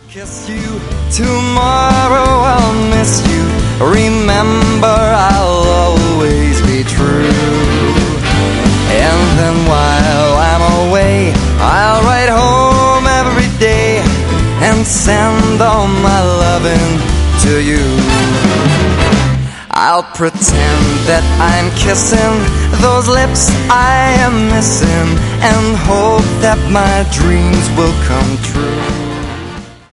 Kiss you tomorrow, I'll miss you. Remember, I'll always be true. And then while I'm away, I'll write home every day and send all my loving to you. I'll pretend that I'm kissing those lips I am missing and hope that my dreams will come true.